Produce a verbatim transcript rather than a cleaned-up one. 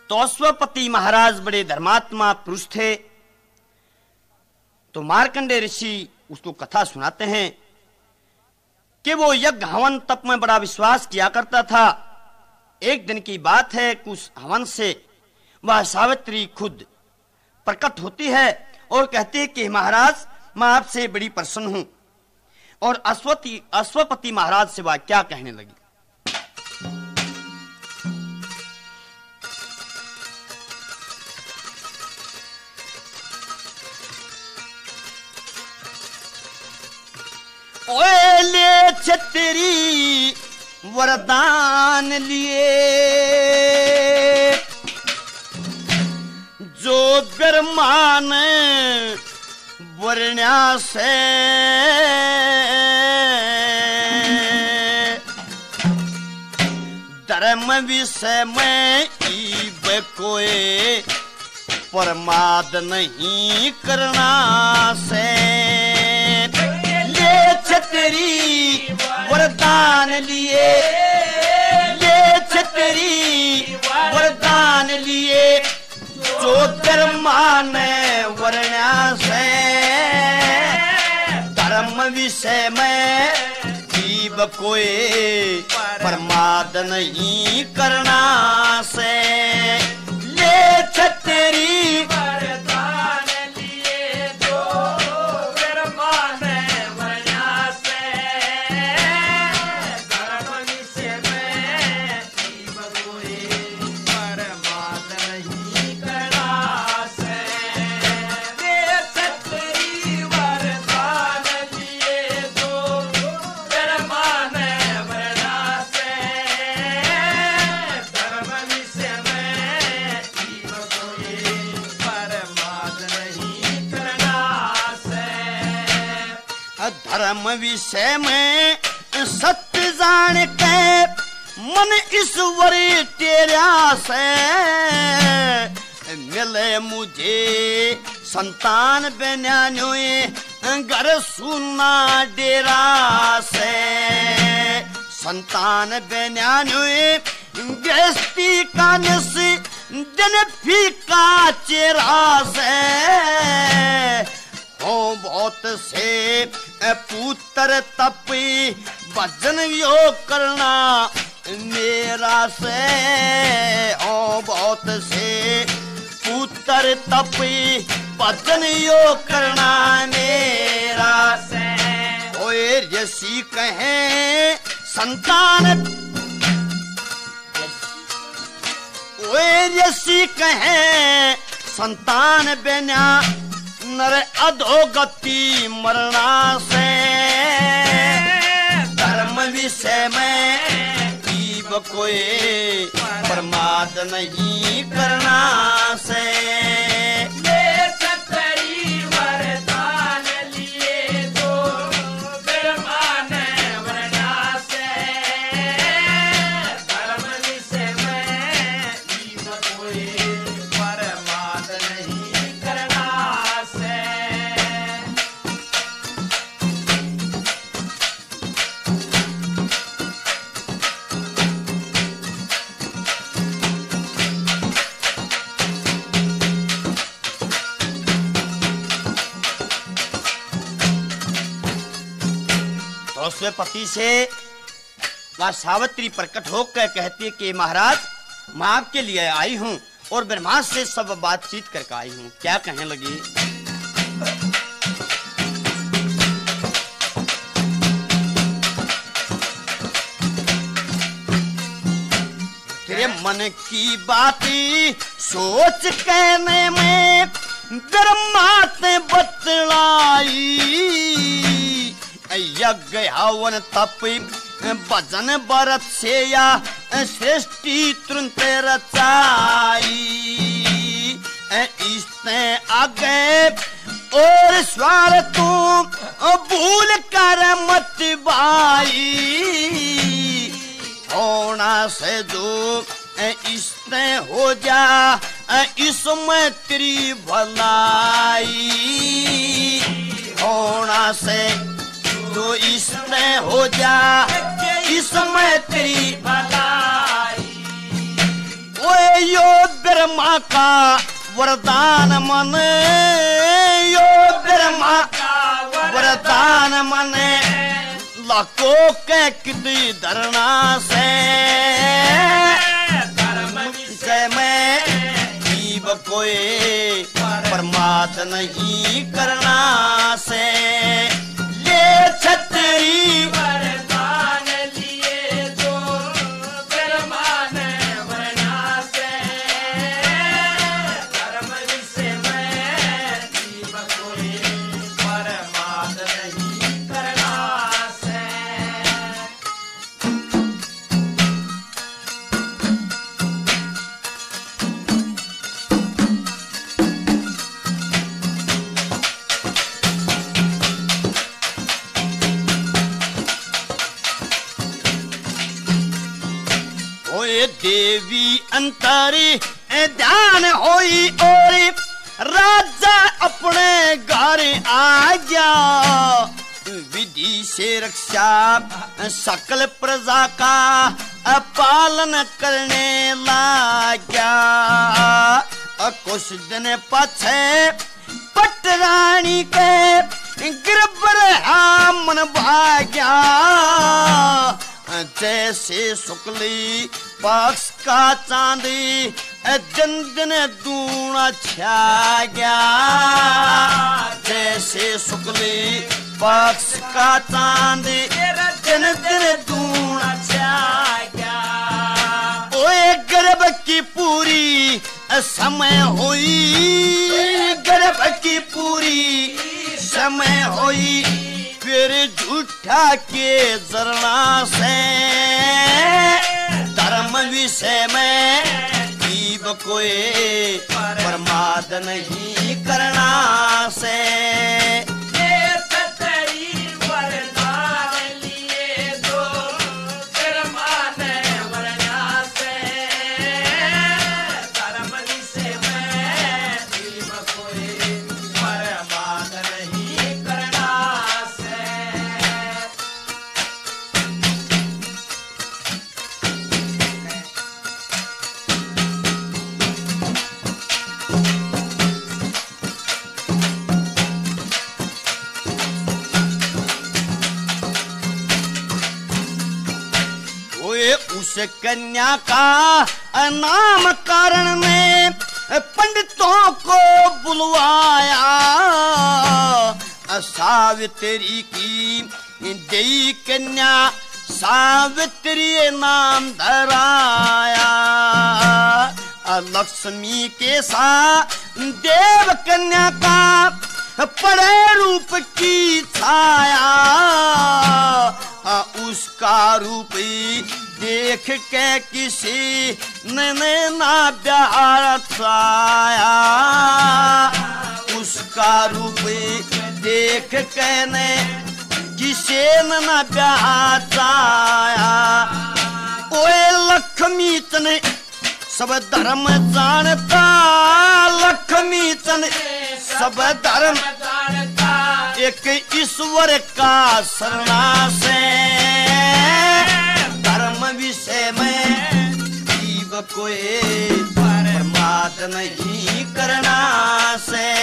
तो अश्वपति महाराज बड़े धर्मात्मा पुरुष थे। तो मार्कंडेय ऋषि उसको कथा सुनाते हैं कि वो यज्ञ हवन तप में बड़ा विश्वास किया करता था। एक दिन की बात है कि उस हवन से वह सावित्री खुद प्रकट होती है और कहती है कि महाराज मैं आपसे बड़ी प्रसन्न हूं। और अश्वती अश्वपति महाराज से वह क्या कहने लगी। ओए ले छतरी वरदान लिए जो ब्रह्मा ने वर्ण्या से धर्म विषय में ईब कोई प्रमाद नहीं करना से छतरी वरदान लिए ले छतरी वरदान लिए जो धर्मा ने वर्ण्या से धर्म विषय में जीव कोई प्रमाद नहीं करना से ले छतरी वरदान लिए जो धर्मा ने धर्म विषय में सत्य जान के मन ईश्वर तेरा से मिले मुझे संतान बेन्यानोए घर सुना डेरा से संतान बेन्यानोए गृहस्थी कान से दिन फीका चेहरा से हो बहुत से पुत्र तपी भजन योग करना मेरा से हो बहुत से पुत्र तपी भजन योग करना मेरा से ओए ऋषि कहे संतान ओए ऋषि कहे संतान बिना नर अधोगति मरना से धर्म विषय में जीव कोई प्रमाद नहीं करना से ले छतरी वरदान लिए जो धर्मा ने वर्ण्या से धर्म विषय में जीव कोई प्रमाद नहीं करना से। उसमें पति से वह सावित्री प्रकट होकर कहती है कि महाराज मैं आपके लिए आई हूँ और ब्रह्मा से सब बातचीत करके आई हूँ। क्या कहने लगी। तेरे मन की बातें सोच कहने में ब्रह्मा से बतलाई यज्ञ हवन तप भजन भरत से या सृष्टि तुरंत रचाई इसने आगे और स्वर तू भूल कर मत भाई होना से जो इसने हो जा इसमें तेरी भलाई होना से जो इसमें हो जा इसमें तेरी भलाई। ओए यो ब्रह्मा का वरदान मन, यो ब्रह्मा का वरदान मन, लाखों के कितनी धरना से धर्म विषय में जीव कोई प्रमाद नहीं करना से। ले छतरी वरदान लिए जो ब्रह्मा ने वरना से, धर्म विषय में जीव कोई प्रमाद नहीं करना से। देवी अंतरी ध्यान होई और राजा अपने घर आ गया, विधि से रक्षा सकल प्रजा का पालन करने लगा। कुछ दिन पछे पटरानी के गिरबर मन भाग्या, जैसे शुक्ली पक्ष का चांदी जन जन दूना छा गया, जैसे शुक्ली पक्ष का चांदी जन जन दूना छा गया। ओए गर्भ की पूरी समय हुई, गर्भ की पूरी समय हुई, फिर झूठा के जरना से धर्म विषय में जीव कोई प्रमाद नहीं करना से। उस कन्या का नाम कारण में पंडितों को बुलवाया, सावित्री की देई कन्या सावित्री नाम धराया। लक्ष्मी के साथ देव कन्या का पड़े रूप की छाया, उसका रूप देख के किसी ने ना प्यार छाया, उसका रूप देख के ने किसी ने ना प्यार छाया। ओए लक्ष्मी तने सब धर्म जानता, लक्ष्मी तने सब धर्म जानता, एक ईश्वर का शरणा से धर्म विषय में जीव कोई प्रमाद नहीं करना से।